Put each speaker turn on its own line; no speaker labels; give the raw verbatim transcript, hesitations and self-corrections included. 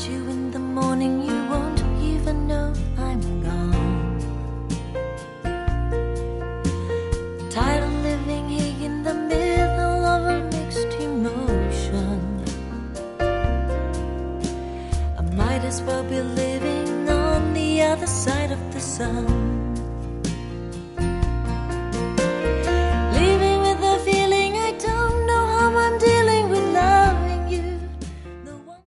you in the morning, you won't even know I'm gone. Tired of living here in the middle of a mixed emotion. I might as well be living on the other side of the sun.